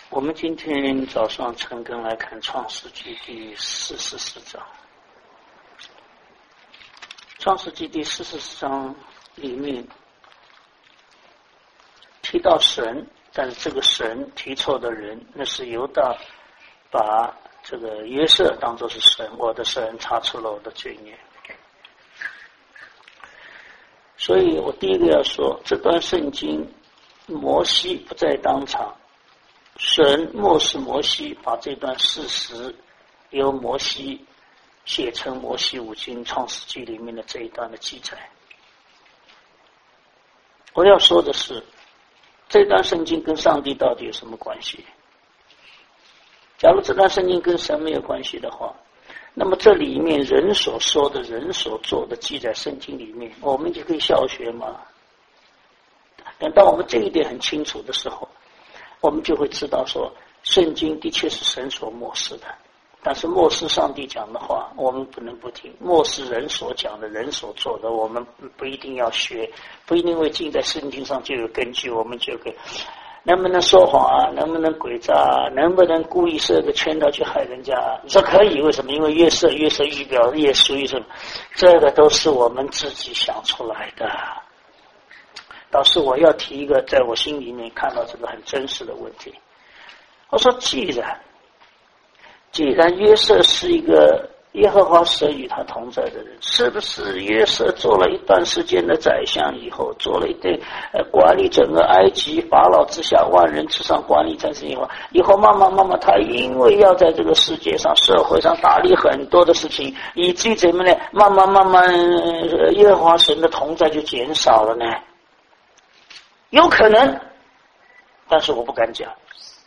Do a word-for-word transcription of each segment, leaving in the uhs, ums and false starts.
我们今天早上陈根来看创世纪第四十四章。创世纪第四十四章里面提到神，但是这个神提错的人，那是犹大把这个约瑟当作是神，我的神查出了我的罪孽。所以我第一个要说，这段圣经摩西不在当场，神漠视摩西，把这段事实由摩西写成摩西五经创世纪里面的这一段的记载。我要说的是，这段圣经跟上帝到底有什么关系？假如这段圣经跟神没有关系的话，那么这里面人所说的人所做的记载圣经里面，我们就可以效学吗？等到我们这一点很清楚的时候，我们就会知道说，圣经的确是神所漠视的，但是漠视上帝讲的话，我们不能不听；漠视人所讲的、人所做的，我们不一定要学，不一定会记在圣经上就有根据，我们就可以。能不能说谎啊？能不能诡诈啊？能不能故意设个圈套去害人家？这可以，为什么？因为约瑟约瑟预表也属于什么？这个都是我们自己想出来的。倒是我要提一个，在我心里面看到这个很真实的问题。我说，既然既然约瑟是一个耶和华神与他同在的人，是不是约瑟做了一段时间的宰相以后，做了一对呃管理整个埃及法老之下万人之上管理战争以后，以后慢慢慢慢他因为要在这个世界上社会上打理很多的事情，以至于怎么呢？慢慢慢慢呃耶和华神的同在就减少了呢？有可能，但是我不敢讲。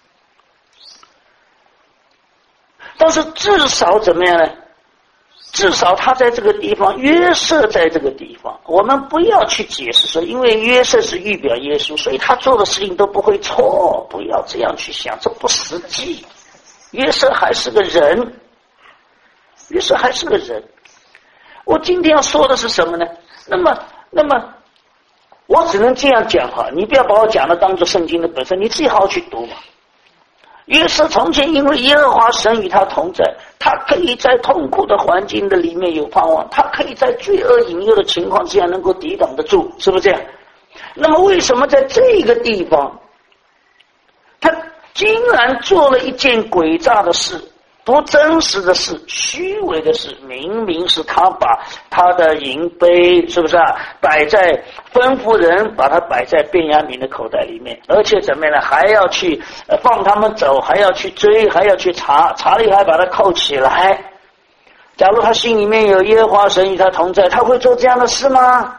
但是至少怎么样呢？至少他在这个地方，约瑟在这个地方，我们不要去解释说，因为约瑟是预表耶稣，所以他做的事情都不会错，不要这样去想，这不实际。约瑟还是个人，约瑟还是个人。我今天要说的是什么呢？那么，那么，我只能这样讲哈，你不要把我讲的当作圣经的本身，你自己好好去读嘛。约瑟从前因为耶和华神与他同在，他可以在痛苦的环境的里面有盼望，他可以在罪恶引诱的情况之下能够抵挡得住，是不是这样？那么为什么在这个地方他竟然做了一件诡诈的事，不真实的事，虚伪的事？明明是他把他的银杯，是不是啊，摆在吩咐人把它摆在便雅悯的口袋里面，而且怎么样呢？还要去放他们走，还要去追，还要去查，查了以后还把它扣起来。假如他心里面有耶和华神与他同在，他会做这样的事吗？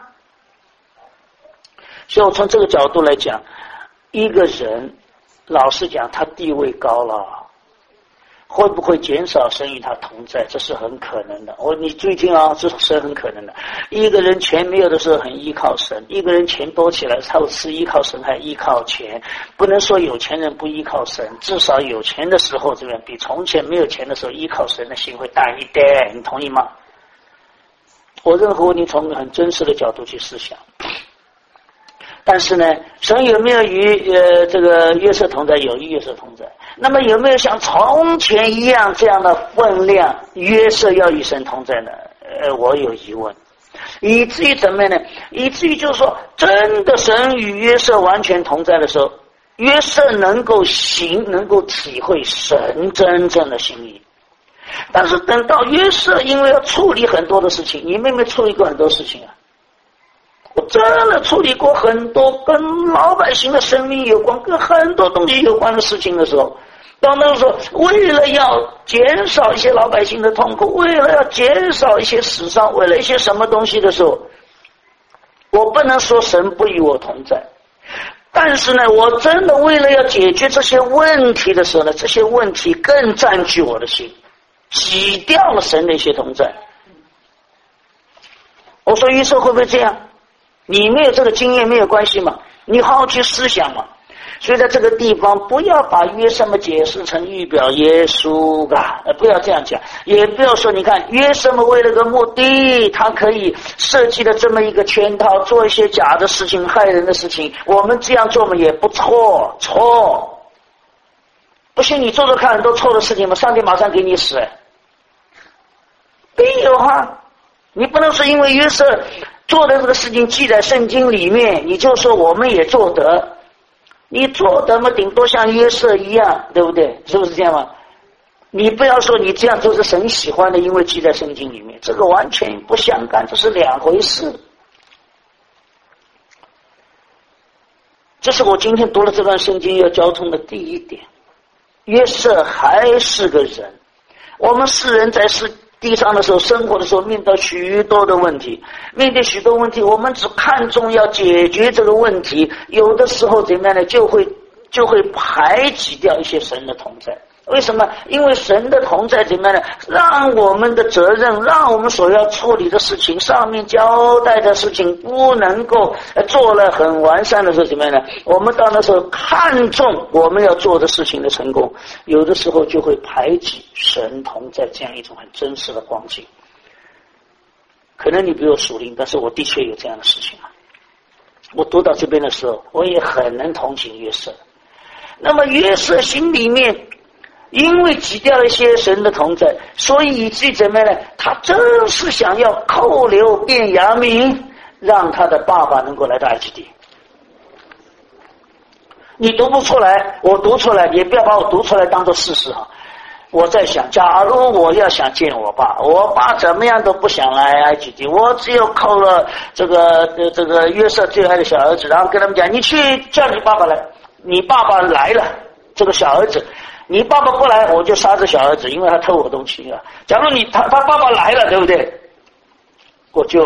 所以我从这个角度来讲，一个人老实讲他地位高了，会不会减少神与他同在？这是很可能的。我你注意听啊，这是很可能的。一个人钱没有的时候很依靠神，一个人钱多起来，他是依靠神还依靠钱。不能说有钱人不依靠神，至少有钱的时候这边比从前没有钱的时候依靠神的心会淡一点，你同意吗？我任何问题从很真实的角度去思想。但是呢，神有没有与呃这个约瑟同在？有与约瑟同在。那么有没有像从前一样这样的分量，约瑟要与神同在呢？呃，我有疑问。以至于怎么样呢？以至于就是说，真的神与约瑟完全同在的时候，约瑟能够行，能够体会神真正的心意。但是等到约瑟因为要处理很多的事情，你们有没有处理过很多事情啊？我真的处理过很多跟老百姓的生命有关，跟很多东西有关的事情的时候，到那个时候，为了要减少一些老百姓的痛苦，为了要减少一些死伤，为了一些什么东西的时候，我不能说神不与我同在，但是呢，我真的为了要解决这些问题的时候呢，这些问题更占据我的心，挤掉了神的一些同在。我说约瑟会不会这样？你没有这个经验没有关系嘛，你好好去思想嘛。所以在这个地方不要把约瑟么解释成预表耶稣吧，不要这样讲，也不要说你看约瑟么为了个目的，他可以设计了这么一个圈套，做一些假的事情害人的事情，我们这样做嘛也不错，错。 不信你做做看，很多错的事情嘛，上帝马上给你死。没有啊，你不能说因为约瑟做的这个事情记在圣经里面，你就说我们也做得。你做得嘛，顶多像约瑟一样，对不对？是不是这样吗？你不要说你这样做是神喜欢的，因为记在圣经里面，这个完全不相干，这是两回事。这是我今天读了这段圣经要交通的第一点。约瑟还是个人，我们世人在世地上的时候，生活的时候，面对许多的问题，面对许多问题，我们只看重要解决这个问题，有的时候怎么样呢？就会就会排挤掉一些神的同在。为什么？因为神的同在怎么样呢？让我们的责任，让我们所要处理的事情，上面交代的事情不能够做了很完善的时候怎么样呢？我们到那时候看重我们要做的事情的成功，有的时候就会排挤神同在这样一种很真实的光景。可能你比我属灵，但是我的确有这样的事情啊。我读到这边的时候，我也很能同情约瑟。那么约瑟心里面因为挤掉了一些神的同在，所以以至于怎么样呢？他真是想要扣留便雅悯，让他的爸爸能够来到埃及地。你读不出来，我读出来，也不要把我读出来当作事实哈。我在想，假如我要想见我爸，我爸怎么样都不想来埃及地，我只有扣了这个这个约瑟最爱的小儿子，然后跟他们讲，你去叫你爸爸来，你爸爸来了，这个小儿子。你爸爸不来，我就杀这小儿子，因为他偷我东西啊。假如你他他爸爸来了，对不对？我就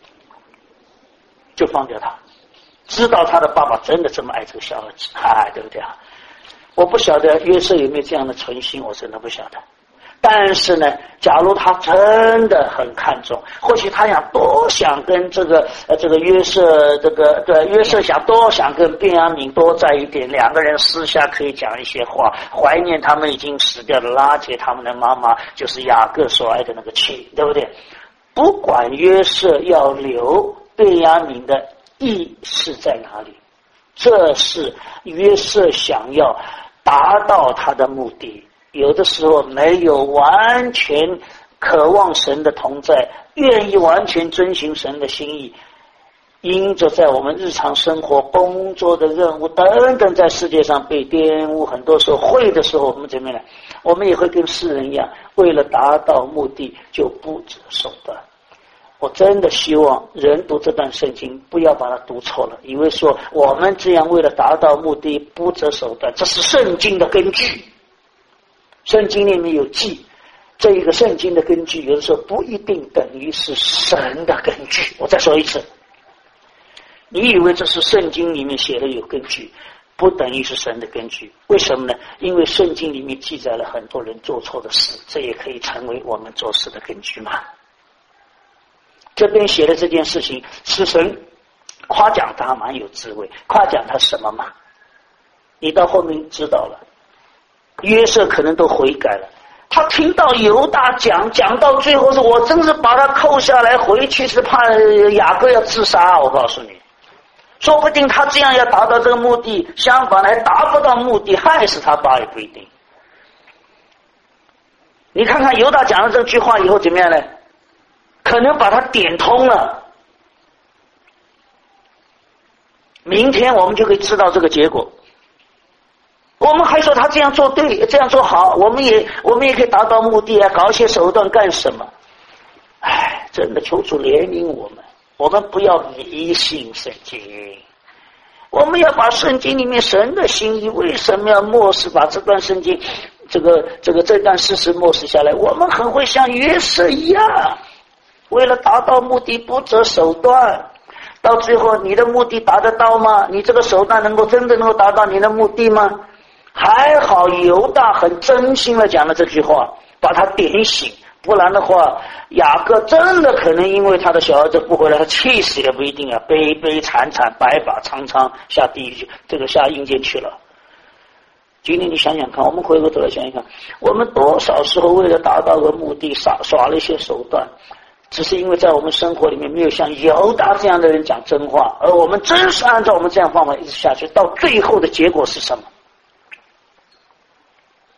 就放掉他，知道他的爸爸真的这么爱这个小儿子，哎，对不对啊？我不晓得约瑟有没有这样的存心，我真的不晓得。但是呢，假如他真的很看重，或许他想多想跟这个呃这个约瑟这个对约瑟想多想跟便雅悯多在一点，两个人私下可以讲一些话，怀念他们已经死掉的拉结他们的妈妈，就是雅各所爱的那个妻，对不对？不管约瑟要留便雅悯的意是在哪里，这是约瑟想要达到他的目的。有的时候没有完全渴望神的同在，愿意完全遵循神的心意，因着在我们日常生活工作的任务等等在世界上被玷污，很多时候会的时候我们怎么样？我们也会跟世人一样，为了达到目的就不择手段。我真的希望人读这段圣经不要把它读错了，以为说我们这样为了达到目的不择手段，这是圣经的根据。圣经里面有记，这一个圣经的根据有的时候不一定等于是神的根据。我再说一次，你以为这是圣经里面写的有根据，不等于是神的根据。为什么呢？因为圣经里面记载了很多人做错的事，这也可以成为我们做事的根据嘛。这边写的这件事情是神夸奖他蛮有智慧，夸奖他什么嘛？你到后面知道了，约瑟可能都悔改了，他听到犹大讲讲到最后是我真是把他扣下来，回去是怕雅各要自杀。我告诉你，说不定他这样要达到这个目的，相反还达不到目的，害死他爸也不一定。你看看犹大讲了这句话以后怎么样呢？可能把他点通了，明天我们就可以知道这个结果。我们还说他这样做对，这样做好，我们也我们也可以达到目的啊，搞一些手段干什么？哎，真的求主怜悯我们，我们不要迷信圣经，我们要把圣经里面神的心意，为什么要漠视，把这段圣经这个这个这段事实漠视下来？我们很会像约瑟一样，为了达到目的不择手段，到最后你的目的达得到吗？你这个手段能够真的能够达到你的目的吗？还好犹大很真心的讲了这句话，把他点醒，不然的话雅各真的可能因为他的小儿子不回来，他气死也不一定啊，悲悲惨惨白发苍苍下地狱，这个下阴间去了。今天你想想看，我们回过头来想一想，我们多少时候为了达到个目的耍耍了一些手段，只是因为在我们生活里面没有像犹大这样的人讲真话，而我们真是按照我们这样方法一直下去，到最后的结果是什么？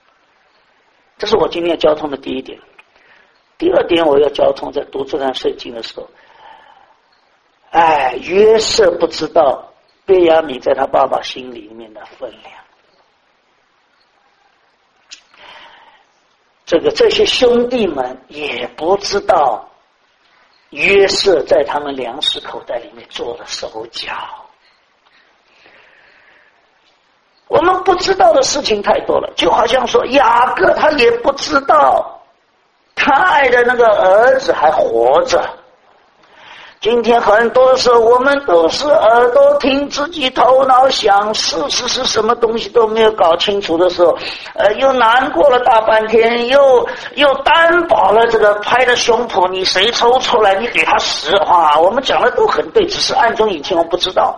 这是我今天要交通的第一点。第二点，我要交通在读这段圣经的时候，哎，约瑟不知道便雅悯在他爸爸心里面的分量。这个这些兄弟们也不知道约瑟在他们粮食口袋里面做了手脚。我们不知道的事情太多了，就好像说雅各他也不知道他爱的那个儿子还活着。今天很多的时候，我们都是耳朵听，自己头脑想，事实是什么东西都没有搞清楚的时候，呃，又难过了大半天，又又担保了这个拍的胸脯，你谁抽出来，你给他实话。我们讲的都很对，只是暗中隐情我不知道。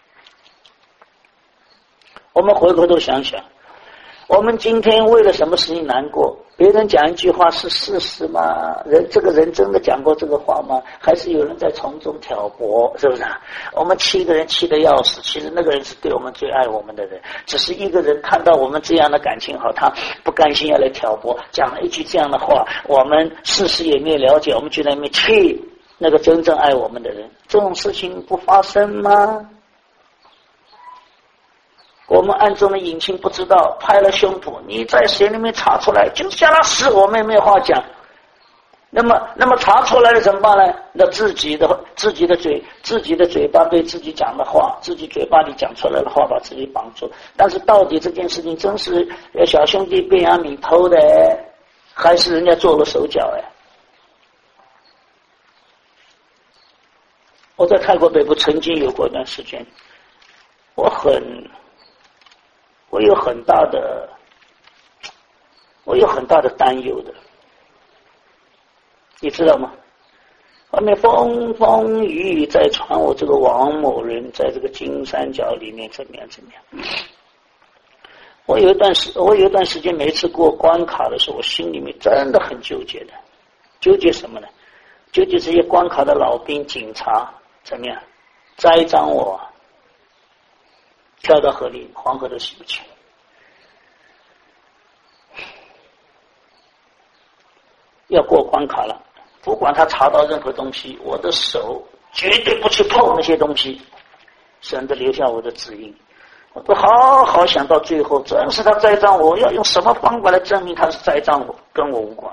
我们回过头想想，我们今天为了什么事情难过？别人讲一句话是事实吗？人这个人真的讲过这个话吗？还是有人在从中挑拨？是不是啊？我们气个人气得要死，其实那个人是对我们最爱我们的人，只是一个人看到我们这样的感情好，他不甘心要来挑拨，讲了一句这样的话，我们事实也没有了解，我们就在那边气那个真正爱我们的人。这种事情不发生吗？我们暗中的隐情不知道，拍了胸脯，你在谁里面查出来，就叫他死，我们也没有话讲。那么，那么查出来了怎么办呢？那自己的自己的嘴，自己的嘴巴被自己讲的话，自己嘴巴里讲出来的话，把自己绑住。但是到底这件事情真是小兄弟便雅悯偷的，还是人家做了手脚？哎，我在泰国北部曾经有过一段时间，我很。我有很大的，我有很大的担忧的，你知道吗？外面风风雨雨在传我这个王某人在这个金三角里面怎么样怎么样。我有一段时，我有一段时间，每次过关卡的时候，我心里面真的很纠结的。纠结什么呢？纠结这些关卡的老兵、警察怎么样栽赃我。跳到河里，黄河都洗不清。要过关卡了，不管他查到任何东西，我的手绝对不去碰那些东西，省得留下我的指印。我都好好想到最后，真是他栽赃我，要用什么方法来证明他是栽赃我，跟我无关。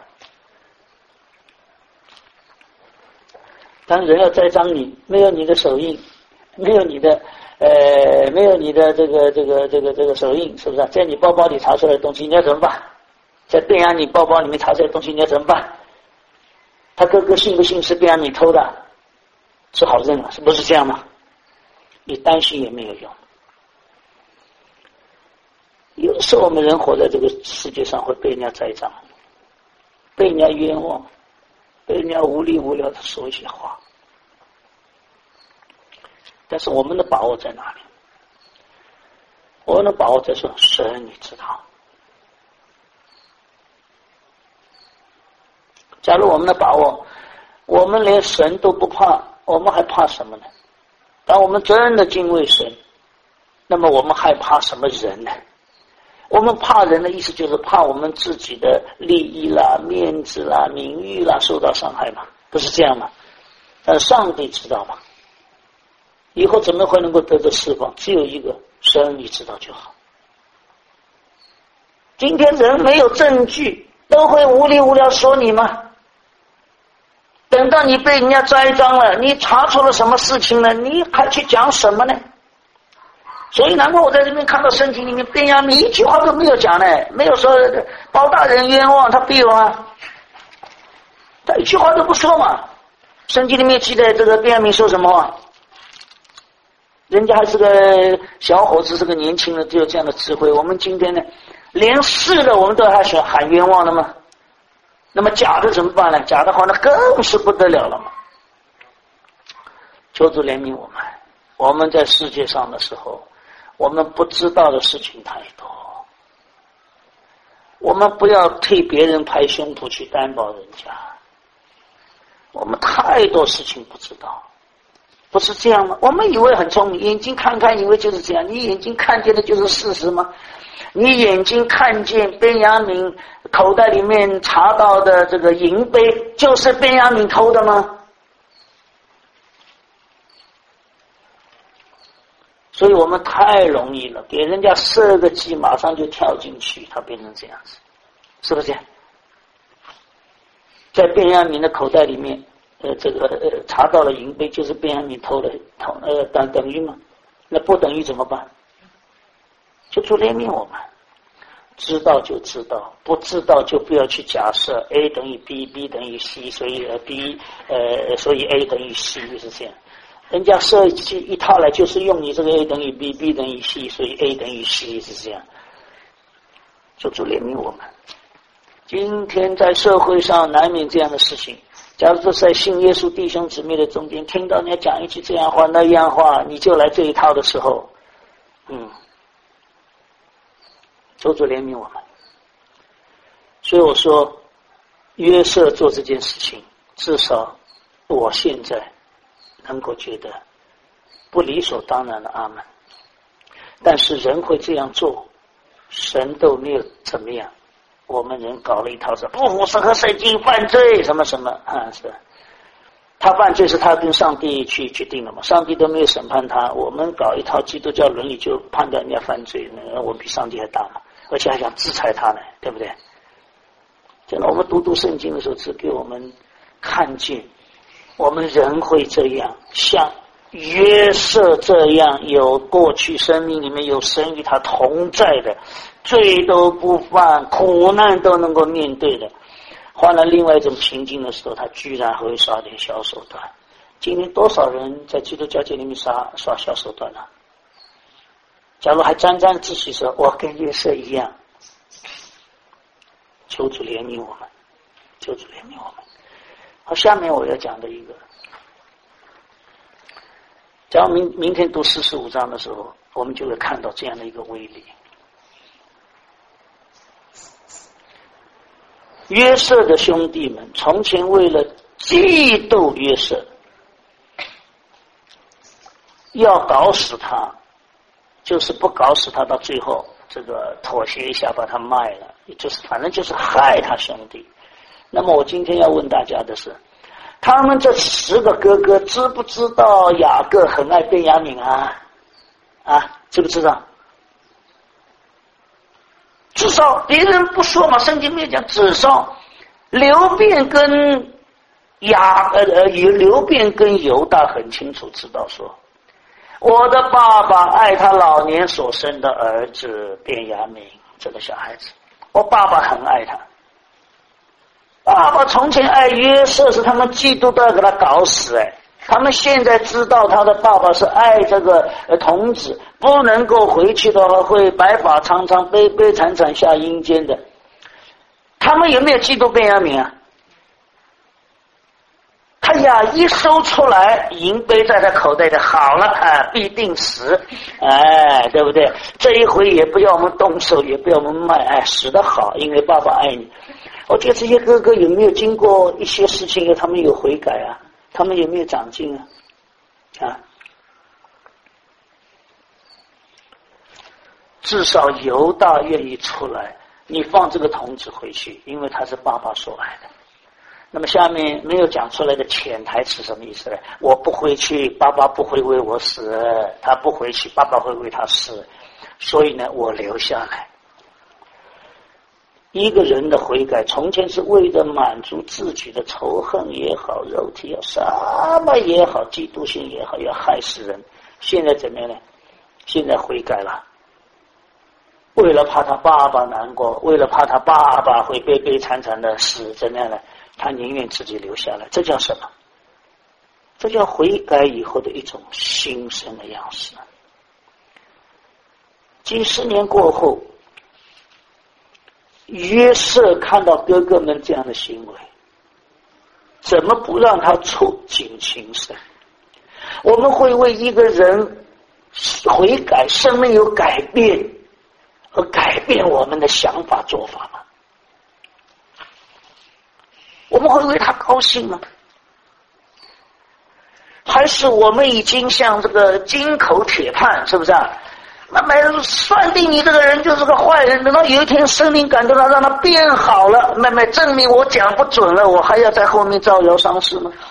当人要栽赃你，没有你的手印，没有你的呃，没有你的这个这个这个这个手印，是不是？在你包包里查出来的东西，你要怎么办？在便雅悯包包里面查出来的东西，你要怎么办？他哥哥信不信是便雅悯偷的？只好认了，是不是这样吗？你担心也没有用。有时候我们人活在这个世界上，会被人家栽赃，被人家冤枉，被人家无理无聊的说一些话。但是我们的把握在哪里？我们的把握在说，神你知道。假如我们的把握，我们连神都不怕，我们还怕什么呢？当我们真的敬畏神，那么我们还怕什么人呢？我们怕人的意思就是怕我们自己的利益啦、面子啦、名誉啦受到伤害嘛，不是这样吗？但是上帝知道吗？以后怎么会能够得到释放？只有一个，神你知道就好。今天人没有证据，都会无理无聊说你吗？等到你被人家栽赃了，你查出了什么事情呢？你还去讲什么呢？所以难怪我在这边看到圣经里面便雅悯一句话都没有讲呢，没有说包大人冤枉他必有啊，他一句话都不说嘛。圣经里面记载这个便雅悯说什么话？人家还是个小伙子，是个年轻人，只有这样的智慧。我们今天呢，连是的我们都还想喊冤枉的吗？那么假的怎么办呢？假的话那更是不得了了嘛。求主怜悯我们，我们在世界上的时候，我们不知道的事情太多，我们不要替别人拍胸脯去担保人家，我们太多事情不知道。不是这样吗？我们以为很聪明，眼睛看看以为就是这样，你眼睛看见的就是事实吗？你眼睛看见便雅悯口袋里面查到的这个银杯就是便雅悯偷的吗？所以我们太容易了，给人家设个计，马上就跳进去，他变成这样子，是不是？在便雅悯的口袋里面，呃，这个呃查到了银杯，就是便雅悯偷的，偷呃等等于吗？那不等于怎么办？就主怜悯我们，知道就知道，不知道就不要去假设 A 等于 B，B 等于 C， 所以呃 B 呃所以 A 等于 C 就是这样。人家设计一套来就是用你这个 A 等于 B，B 等于 C， 所以 A 等于 C 是这样。就主怜悯我们。今天在社会上难免这样的事情。假如说在信耶稣弟兄姊妹的中间，听到人家讲一句这样话那样话，你就来这一套的时候，嗯，求主怜悯我们。所以我说，约瑟做这件事情，至少我现在能够觉得不理所当然的阿们。但是人会这样做，神都没有怎么样，我们人搞了一套说不符合圣经犯罪什么什么啊，是他犯罪是他跟上帝去决定的嘛，上帝都没有审判他，我们搞一套基督教伦理就判断人家犯罪，那我比上帝还大嘛，而且还想制裁他呢，对不对？真的，我们读读圣经的时候，只给我们看见我们人会这样，像约瑟这样，有过去生命里面有神与他同在的，罪都不犯，苦难都能够面对的，换了另外一种情境的时候，他居然还会耍点小手段。今天多少人在基督教界里面耍耍小手段啊？假如还沾沾自喜说我跟约瑟一样，求主怜悯我们，求主怜悯我们。好，下面我要讲的一个，假如明明天读四十五章的时候，我们就会看到这样的一个威力。约瑟的兄弟们从前为了嫉妒约瑟，要搞死他，就是不搞死他，到最后这个妥协一下把他卖了，就是反正就是害他兄弟。那么我今天要问大家的是，他们这十个哥哥知不知道雅各很爱便雅悯啊？啊，知不知道？至少别人不说嘛，圣经没有讲，至少刘辩跟雅呃呃刘辩跟犹大很清楚知道说，我的爸爸爱他老年所生的儿子便雅悯这个小孩子，我爸爸很爱他。爸爸从前爱约瑟是他们嫉妒都要给他搞死哎，他们现在知道他的爸爸是爱这个童子，不能够回去的话会白发苍苍悲悲惨惨下阴间的，他们有没有嫉妒便雅悯啊？他呀一收出来，银杯在他口袋里，好了啊，必定死，哎，对不对？这一回也不要我们动手，也不要我们卖，哎，死得好，因为爸爸爱你。我觉得这些哥哥有没有经过一些事情，他们有悔改啊？他们有没有长进啊？啊，至少犹大愿意出来，你放这个童子回去，因为他是爸爸所爱的。那么下面没有讲出来的潜台词什么意思呢？我不回去，爸爸不会为我死，他不回去，爸爸会为他死，所以呢，我留下来。一个人的悔改，从前是为了满足自己的仇恨也好，肉体要什么也好，嫉妒心也好，要害死人。现在怎么样呢？现在悔改了，为了怕他爸爸难过，为了怕他爸爸会悲悲惨惨的死，怎么样呢？他宁愿自己留下来。这叫什么？这叫悔改以后的一种新生的样式。几十年过后，约瑟看到哥哥们这样的行为，怎么不让他触景情深？我们会为一个人悔改，生命有改变而改变我们的想法做法吗？我们会为他高兴吗？还是我们已经像这个金口铁判，是不是啊？ 那么算定你这个人就是个坏人，等到有一天生命感动他，让他变好了，妹妹证明我讲不准了，我还要在后面造谣伤势吗？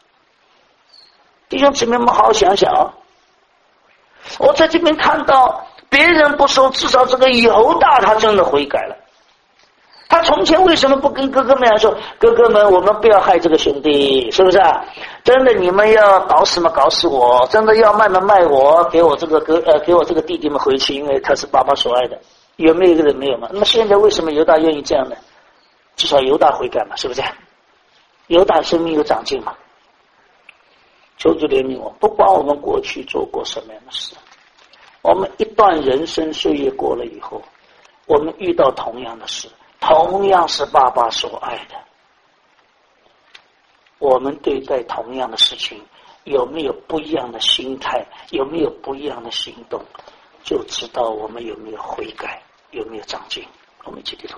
弟兄姊妹们，好好想想啊！我在这边看到别人不说，至少这个犹大他真的悔改了。他从前为什么不跟哥哥们说，哥哥们我们不要害这个兄弟，是不是啊？真的你们要搞死嘛搞死我，真的要卖嘛卖我，给我这个哥呃给我这个弟弟们回去，因为他是爸爸所爱的。有没有一个人没有嘛？那么现在为什么犹大愿意这样呢？至少犹大悔改嘛，是不是？犹大生命有长进嘛？求主怜悯我，不管我们过去做过什么样的事，我们一段人生岁月过了以后，我们遇到同样的事，同样是爸爸所爱的，我们对待同样的事情有没有不一样的心态，有没有不一样的行动，就知道我们有没有悔改，有没有长进。我们一起低头。